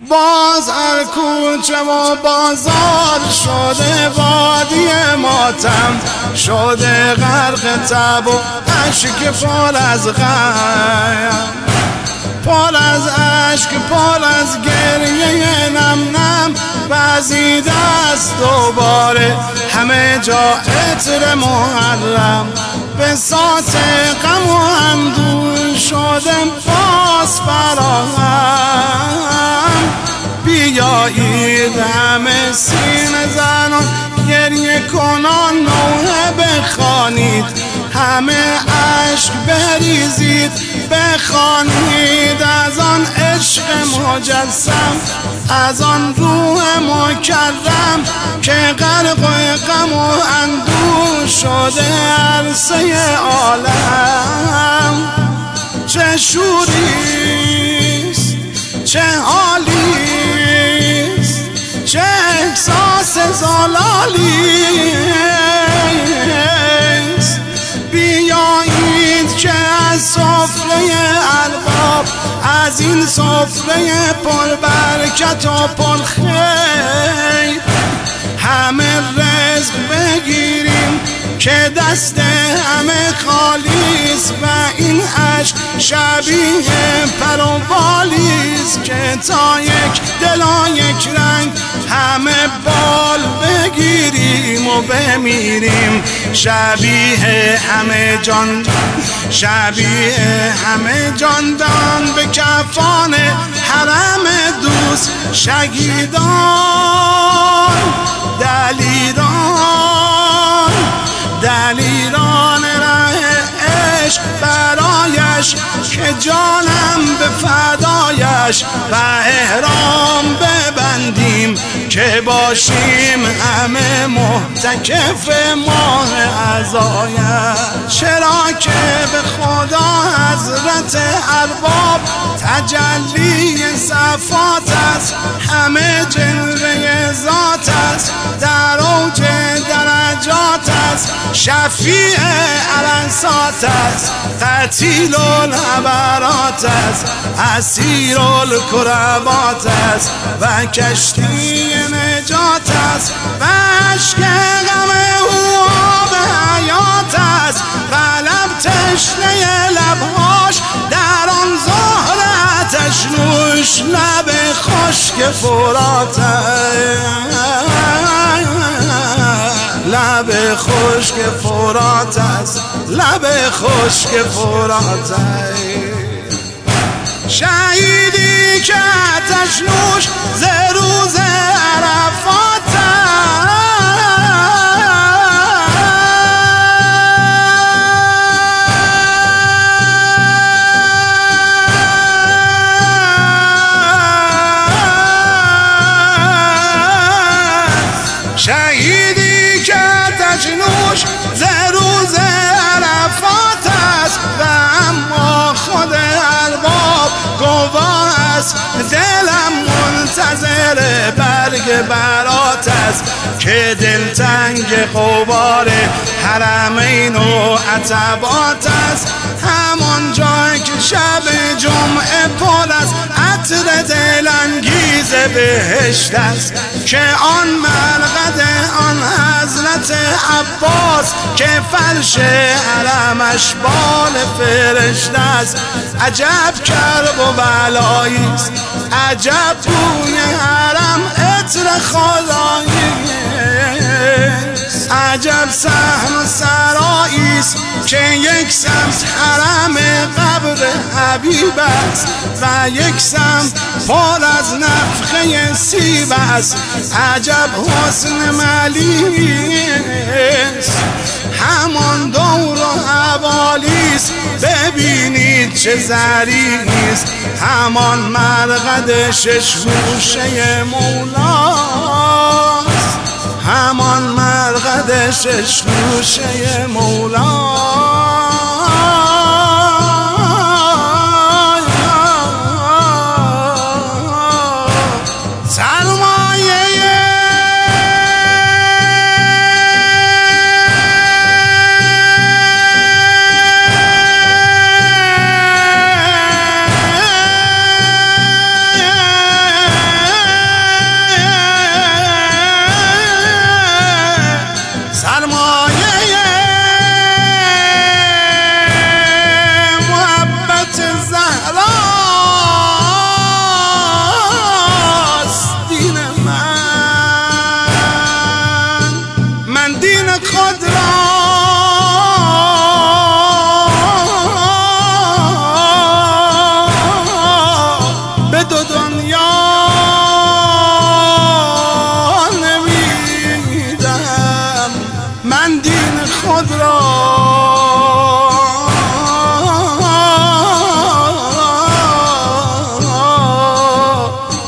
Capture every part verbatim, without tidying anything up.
باز هر کوچه و بازار شده وادی ماتم، شده غرق تب و اشک پر از غم، پر از اشک پر از گریه نم نم. وزیده است دوباره همه جا عطر محرم، به سات غم و اندوه شده باز فراهم. بیایید همه سینه زنان گریه کنان نوحه بخوانید، همه عشق بریزید بخوانید از آن عشق مجسم، از آن روح مکرم که غرق غم و اندوه شده عرصه عالم. چه شوریست، چه حالیست، چه احساس زلالیست. بیایید که از سفره ارباب، از این سفره پر برکت و پر خیر، همه رزق بگیریم که دست همه خالیست و این عشق شبیه پر و بالیست که تا یک دل و یک رنگ همه بال بگیریم و بمیریم. شبیه همه جان، شبیه همه جاندان به کفان حرم دوست، شهیدان دلیران، دلیران ره عشق برایش که جانم به فدایش، و احرام ببندیم که باشیم همه محتکف ماه عزایش. چرا که به خدا حضرت ارباب تجلی صفات است، همه جلوه ذات است، در اوج درجات است، شفیع الانسات است، قتیل العبرات است، اسیر الکربات است و کشتی نجات است، و عشق غم او آب حیات است. قلب تشنه لبهاش در آن زهر آتش نوش، لب خشک فرات لب خشک فرات است، لب خشک فرات است. شهیدی که آتش نوش ز روز عرفات شهیدی که آتش نوش ز روز عرفات است، و اما خود ارباب گواه است، دلم منتظر برگ برات است که دلتنگ غبار حرمین و عتبات است. همان جای که شب جمعه پر از عطر دلانگیز بهشت است، که آن مرقد آن حضرت عباس که فرش حرمش بال فرشته است. عجب کرب و بلاییست، عجب توی حرم عطر خداییست، عجب صحن و سراییست که یک سمت حرم قبر حبیب است و یک سمت پر از نفخه سیب است. عجب حسن ملیست، همان دور و حوالیست، ببینید چه زریست، همان مرقد شش گوشه مولاست، همان مرقد شش گوشه مولاست.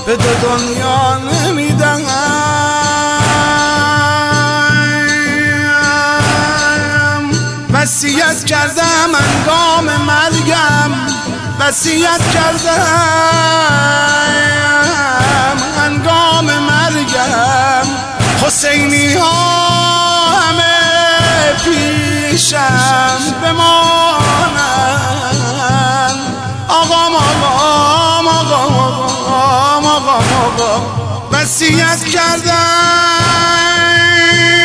به دو دنیا نمیدم. وصیت کردم انگام مرگم، وصیت کردم انگام مرگم، حسینی ها همه پیشم بمانند. آقام آقام آقام آقام آقام آقام وصیت کردم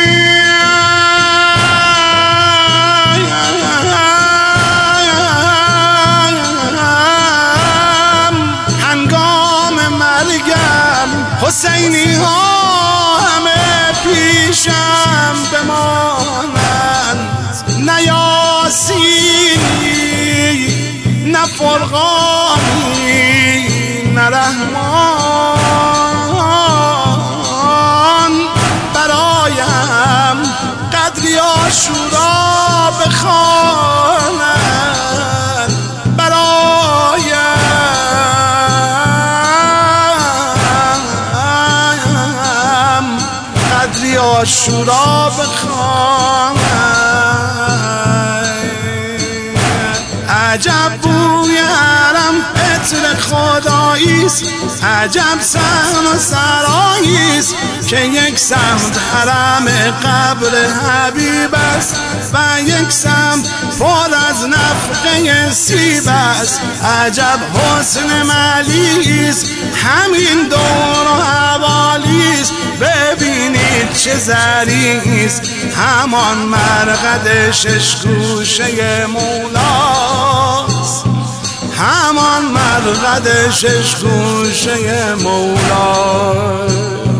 هنگام مرگم، حسینی ها همه پیشم بمانند. نه یاسینی نه فرقانی نه رحمان برایم قدری عاشورا بخوانند. برایم قدری عاشورا بخوانند. عجب بوی حرم عطر خداییست، عجب صحن و سراییست که یک سمت حرم قبر حبیب است و یک سمت پر از نفخه سیب است. عجب حسن ملیست، همین دور و حوالیست. ببینید چه زریست، همان مرقد شش گوشه مولاست، همان مرقد شش گوشه مولاست.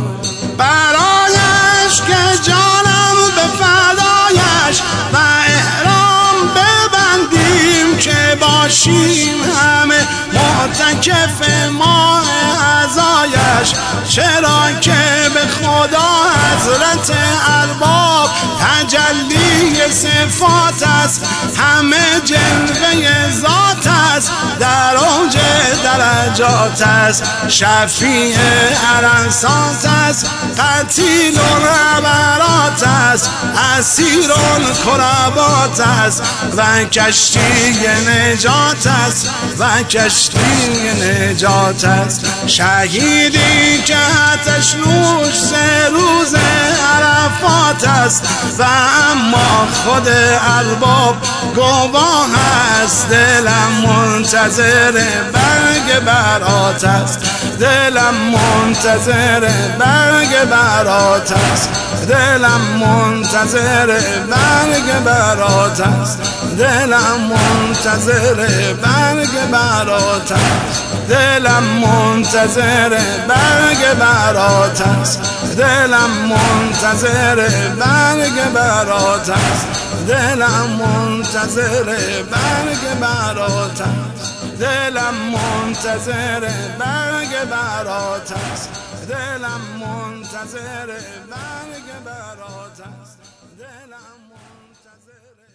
برایش که جانم به فدایش و احرام ببندیم که باشیم همه معتکف ماه عزایش. چرا که به خدا حضرت ارباب تجلی صفات است، همه جلوه ذات است، در اوج درجات است، شفیع عرصات است، قتیل ربرات است، اسیر کربات است و کشتی نجات است و کشتی نجات است. شهیدی که آتش نوش سه روز عرفات است و اما خود ارباب گواه است. دلم منتظر برگ برات است، دلم منتظر برگ برات است، دلم منتظر برگ برات است، دلم منتظر برگ برات است، دلم منتظر برگ برات است، دلم منتظر برگ برات است، دلم منتظر برگ برات است، دلم منتظر برگ برات است، دلم منتظر برگ برات است، دلم منتظر